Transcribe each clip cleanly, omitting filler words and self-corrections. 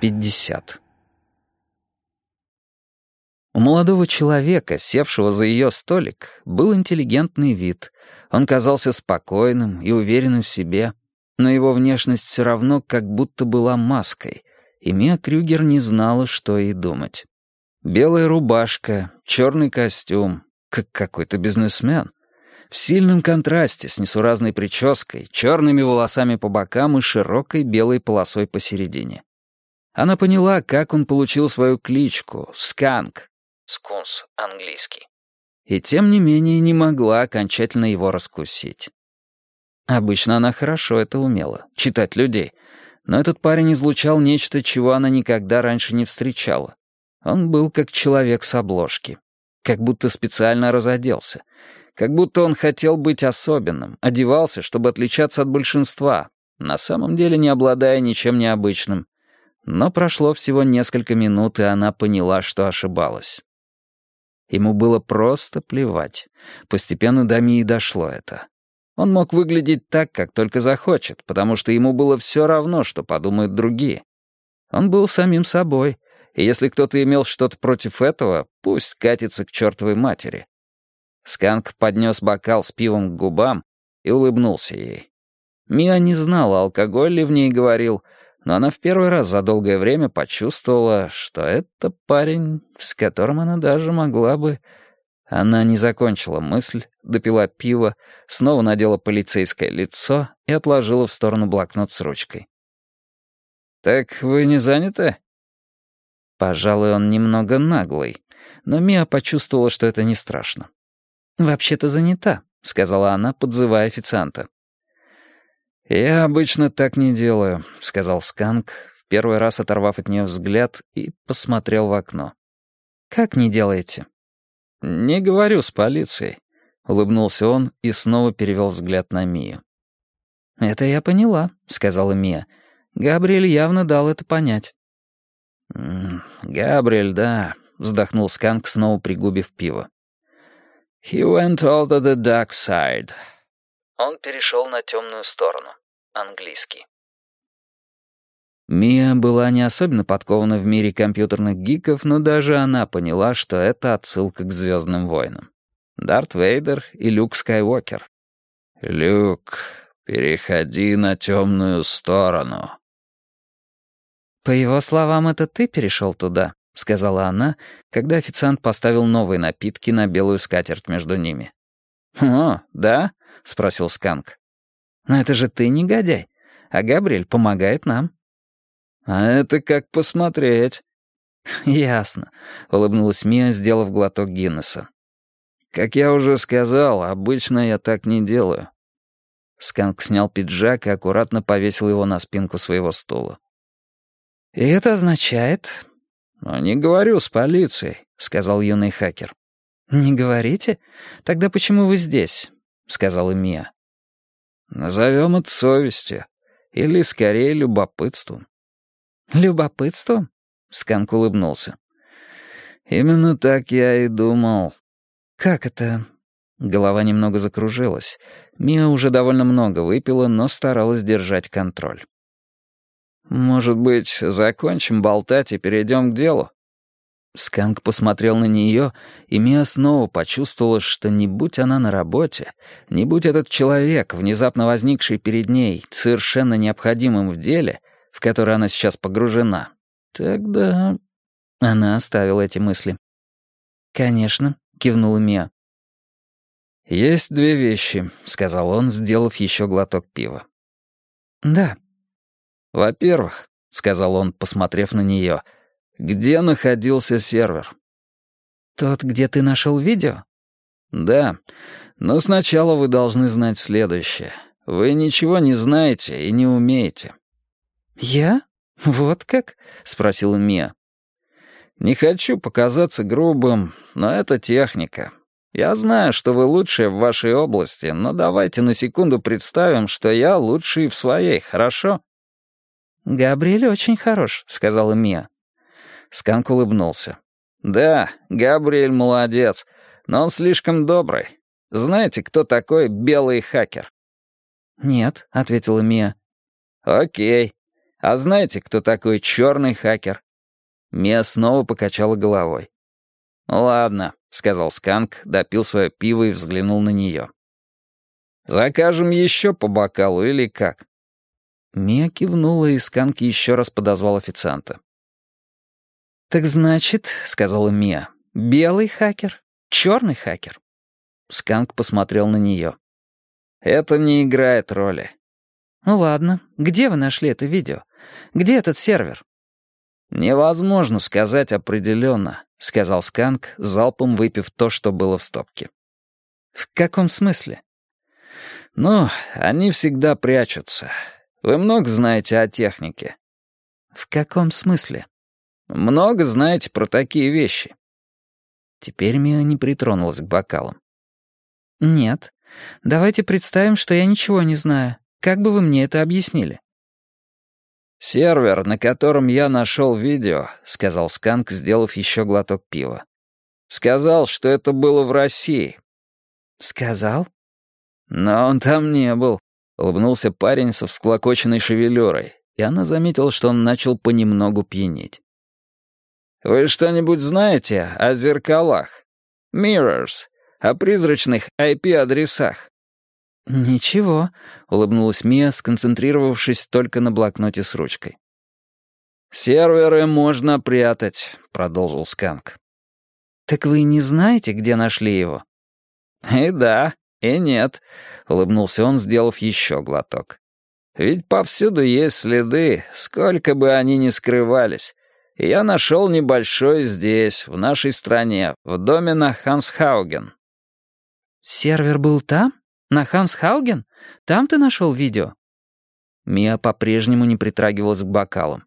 50. У молодого человека, севшего за ее столик, был интеллигентный вид. Он казался спокойным и уверенным в себе, но его внешность все равно как будто была маской, и Миа Крюгер не знала, что ей думать. Белая рубашка, черный костюм, как какой-то бизнесмен. В сильном контрасте с несуразной прической, черными волосами по бокам и широкой белой полосой посередине. Она поняла, как он получил свою кличку — Сканк. Скунс, английский. И тем не менее не могла окончательно его раскусить. Обычно она хорошо это умела — читать людей. Но этот парень излучал нечто, чего она никогда раньше не встречала. Он был как человек с обложки. Как будто специально разоделся. Как будто он хотел быть особенным, одевался, чтобы отличаться от большинства, на самом деле не обладая ничем необычным. Но прошло всего несколько минут, и она поняла, что ошибалась. Ему было просто плевать. Постепенно до Мии дошло это. Он мог выглядеть так, как только захочет, потому что ему было все равно, что подумают другие. Он был самим собой, и если кто-то имел что-то против этого, пусть катится к чертовой матери. Сканк поднес бокал с пивом к губам и улыбнулся ей. Мия не знала, алкоголь ли в ней говорил, но она в первый раз за долгое время почувствовала, что это парень, с которым она даже могла бы... Она не закончила мысль, допила пиво, снова надела полицейское лицо и отложила в сторону блокнот с ручкой. «Так вы не заняты?» Пожалуй, он немного наглый, но Мия почувствовала, что это не страшно. «Вообще-то занята», — сказала она, подзывая официанта. «Я обычно так не делаю», — сказал Сканк, в первый раз оторвав от нее взгляд, и посмотрел в окно. «Как не делаете?» «Не говорю с полицией», — улыбнулся он и снова перевел взгляд на Мию. «Это я поняла», — сказала Мия. «Габриэль явно дал это понять». «Габриэль, да», — вздохнул Сканк, снова пригубив пиво. «He went all to the dark side». Он перешел на темную сторону. Английский. Мия была не особенно подкована в мире компьютерных гиков, но даже она поняла, что это отсылка к «Звездным войнам». Дарт Вейдер и Люк Скайуокер. «Люк, переходи на темную сторону». «По его словам, это ты перешел туда», — сказала она, когда официант поставил новые напитки на белую скатерть между ними. «О, да?» — спросил Сканк. «Но это же ты негодяй, а Габриэль помогает нам». «А это как посмотреть». «Ясно», — улыбнулась Мия, сделав глоток Гиннесса. «Как я уже сказал, обычно я так не делаю». Сканк снял пиджак и аккуратно повесил его на спинку своего стула. «И это означает...» «Но не говорю с полицией», — сказал юный хакер. «Не говорите? Тогда почему вы здесь?» — сказала Мия. «Назовем это совестью. Или, скорее, любопытством». «Любопытством?» — Сканк улыбнулся. «Именно так я и думал». «Как это?» Голова немного закружилась. Мия уже довольно много выпила, но старалась держать контроль. «Может быть, закончим болтать и перейдем к делу?» Сканк посмотрел на нее, и Мия снова почувствовала, что не будь она на работе, не будь этот человек, внезапно возникший перед ней, совершенно необходимым в деле, в которое она сейчас погружена, тогда... Она оставила эти мысли. «Конечно», — кивнула Мия. «Есть две вещи», — сказал он, сделав еще глоток пива. «Да». «Во-первых», — сказал он, посмотрев на нее, — «где находился сервер?» «Тот, где ты нашел видео?» «Да, но сначала вы должны знать следующее. Вы ничего не знаете и не умеете». «Я? Вот как?» — спросила Мия. «Не хочу показаться грубым, но это техника. Я знаю, что вы лучшие в вашей области, но давайте на секунду представим, что я лучший в своей, хорошо?» «Габриэль очень хорош», — сказала Мия. Сканк улыбнулся. «Да, Габриэль молодец, но он слишком добрый. Знаете, кто такой белый хакер?» «Нет», — ответила Мия. «Окей. А знаете, кто такой черный хакер?» Мия снова покачала головой. «Ладно», — сказал Сканк, допил свое пиво и взглянул на нее. «Закажем еще по бокалу или как?» Мия кивнула, и Сканк еще раз подозвал официанта. «Так значит, — сказала Мия, — белый хакер, черный хакер?» Сканк посмотрел на нее. «Это не играет роли». «Ну ладно, где вы нашли это видео? Где этот сервер?» «Невозможно сказать определенно», — сказал Сканк, залпом выпив то, что было в стопке. «В каком смысле?» «Ну, они всегда прячутся. Вы много знаете о технике?» «В каком смысле?» «Много знаете про такие вещи». Теперь Мия не притронулась к бокалам. «Нет. Давайте представим, что я ничего не знаю. Как бы вы мне это объяснили?» «Сервер, на котором я нашел видео», — сказал Сканк, сделав еще глоток пива. «Сказал, что это было в России». «Сказал?» «Но он там не был», — улыбнулся парень со всклокоченной шевелюрой, и она заметила, что он начал понемногу пьянеть. «Вы что-нибудь знаете о зеркалах? Mirrors, о призрачных IP-адресах?» «Ничего», — улыбнулась Мия, сконцентрировавшись только на блокноте с ручкой. «Серверы можно прятать», — продолжил Сканк. «Так вы не знаете, где нашли его?» «И да, и нет», — улыбнулся он, сделав еще глоток. «Ведь повсюду есть следы, сколько бы они ни скрывались. И я нашел небольшой здесь, в нашей стране, в доме на Хансхауген». «Сервер был там? На Хансхауген? Там ты нашел видео?» Мия по-прежнему не притрагивалась к бокалам.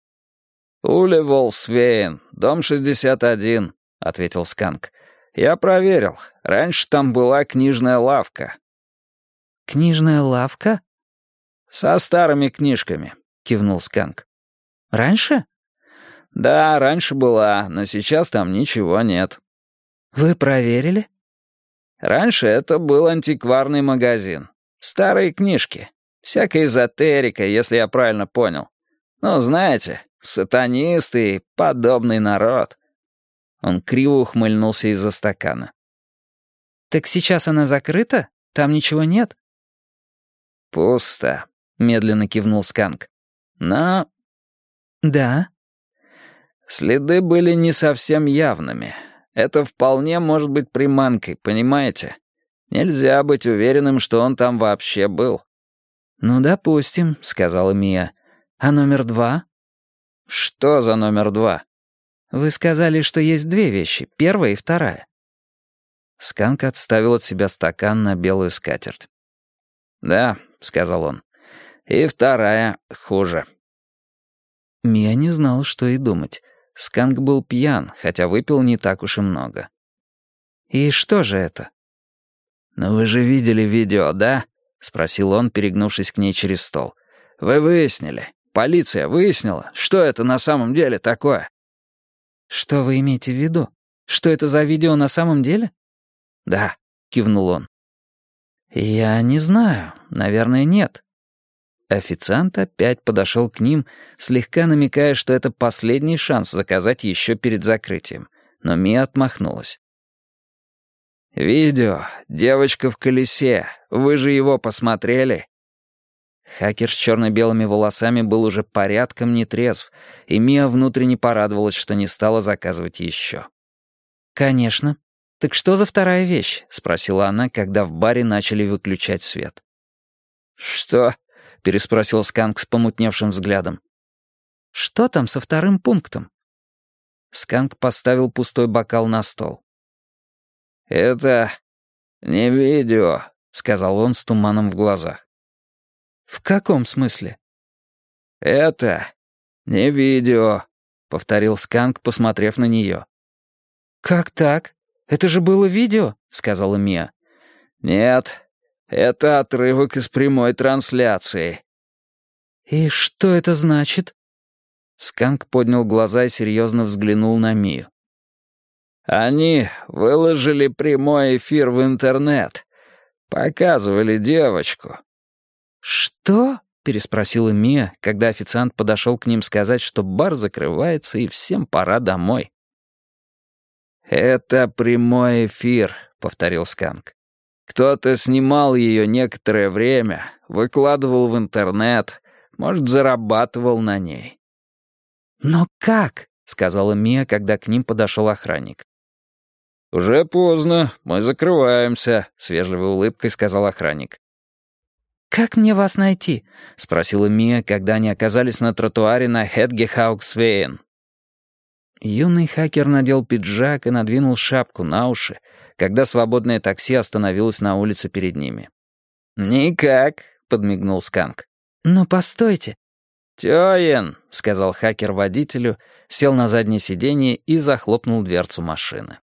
«Уле Волсвейн, дом 61», — ответил Сканк. «Я проверил. Раньше там была книжная лавка». «Книжная лавка?» «Со старыми книжками», — кивнул Сканк. «Раньше?» «Да, раньше была, но сейчас там ничего нет». «Вы проверили?» «Раньше это был антикварный магазин. Старые книжки. Всякая эзотерика, если я правильно понял. Ну, знаете, сатанисты и подобный народ». Он криво ухмыльнулся из-за стакана. «Так сейчас она закрыта? Там ничего нет?» «Пусто», — медленно кивнул Сканк. «Но...» «Да?» «Следы были не совсем явными. Это вполне может быть приманкой, понимаете? Нельзя быть уверенным, что он там вообще был». «Ну, допустим», — сказала Мия. «А номер 2?» «Что за номер 2?» «Вы сказали, что есть две вещи, первая и вторая». Сканк отставил от себя стакан на белую скатерть. «Да», — сказал он, — «и вторая хуже». Мия не знала, что и думать. Сканк был пьян, хотя выпил не так уж и много. «И что же это?» «Ну вы же видели видео, да?» — спросил он, перегнувшись к ней через стол. «Вы выяснили? Полиция выяснила, что это на самом деле такое?» «Что вы имеете в виду? Что это за видео на самом деле?» «Да», — кивнул он. «Я не знаю. Наверное, нет». Официант опять подошел к ним, слегка намекая, что это последний шанс заказать еще перед закрытием, но Мия отмахнулась. «Видео. Девочка в колесе. Вы же его посмотрели?» Хакер с черно-белыми волосами был уже порядком нетрезв, и Мия внутренне порадовалась, что не стала заказывать еще. «Конечно. Так что за вторая вещь?» — спросила она, когда в баре начали выключать свет. «Что?» — переспросил Сканк с помутневшим взглядом. «Что там со вторым пунктом?» Сканк поставил пустой бокал на стол. «Это не видео», — сказал он с туманом в глазах. «В каком смысле?» «Это не видео», — повторил Сканк, посмотрев на нее. «Как так? Это же было видео», — сказала Мия. «Нет, это отрывок из прямой трансляции». «И что это значит?» Сканк поднял глаза и серьезно взглянул на Мию. «Они выложили прямой эфир в интернет. Показывали девочку». «Что?» — переспросила Мия, когда официант подошел к ним сказать, что бар закрывается и всем пора домой. «Это прямой эфир», — повторил Сканк. «Кто-то снимал ее некоторое время, выкладывал в интернет, может, зарабатывал на ней». «Но как?» — сказала Мия, когда к ним подошел охранник. «Уже поздно, мы закрываемся», — с вежливой улыбкой сказал охранник. «Как мне вас найти?» — спросила Мия, когда они оказались на тротуаре на Хедгехауксвейен. Юный хакер надел пиджак и надвинул шапку на уши, когда свободное такси остановилось на улице перед ними. «Никак», — подмигнул Сканк. «Но постойте». «Тёен», — сказал хакер водителю, сел на заднее сиденье и захлопнул дверцу машины.